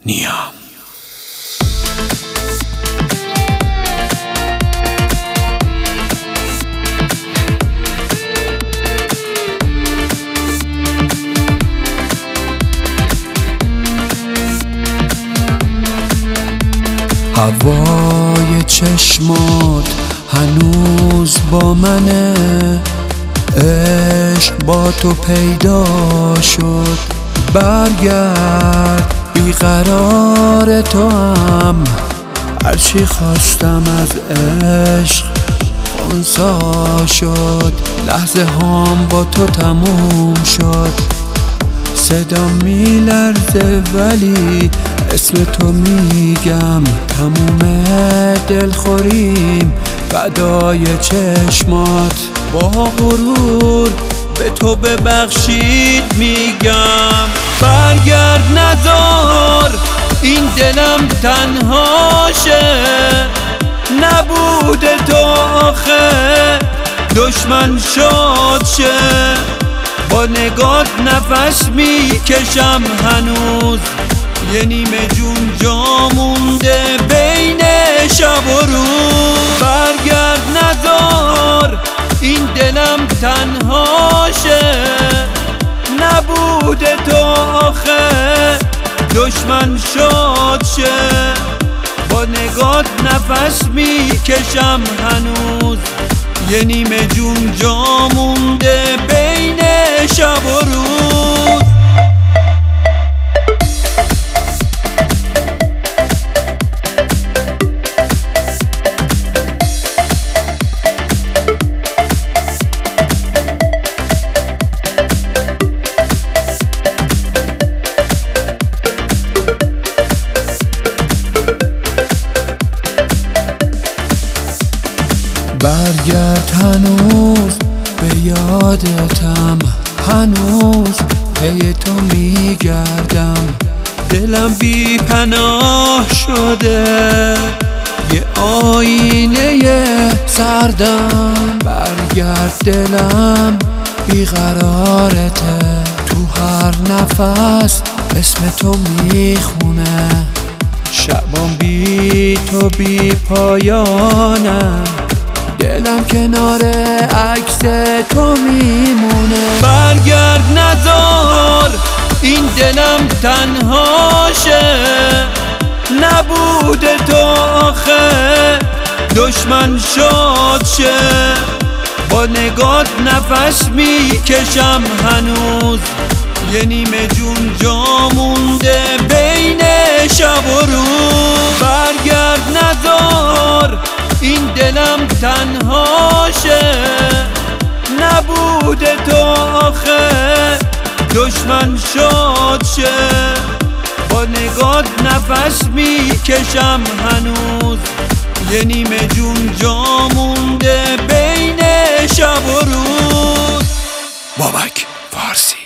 نیام. هوای چشمات هنوز با منه، عشق با تو پیدا شد. برگرد، بیقرار تو هم، هرچی خواستم از عشق خونسا شد. لحظه هام با تو تموم شد، صدا میلرزه ولی اسم تو میگم. تموم دلخوریم فدای چشمات، با غرور به تو ببخشید میگم. برگرد نذار این دلم تنهاشه، نبود تو آخه دشمن شاد شه. با نگات نفس میکشم هنوز، یه نیمه جون جا مونده بین شب و روز. برگرد نذار این دلم تنهاشه، نبود تو آخه دشمن شاد شه. با نگات نفس میکشم هنوز، یه نیمه جون جا مونده بین شب و روز. برگرد هنوز به یادتم، هنوز پی تو میگردم. دلم بی پناه شده، یه آینه سردم. برگرد دلم بیقرارته، تو هر نفس اسم تو میخونه. شبام بی تو بی پایانم، دلم کنار عکس تو میمونه. برگرد نذار این دلم تنهاشه، نبود تو آخه دشمن شاد شه. با نگات نفس میکشم هنوز، یه نیمه جون جا مونده بین شب و روز. برگرد نذار این دلم تنهاشه، نبود تو آخه دشمن شاد شه. با نگات نفس میکشم هنوز، یه نیمه جون جا مونده بین شب و روز. بابک فارسی.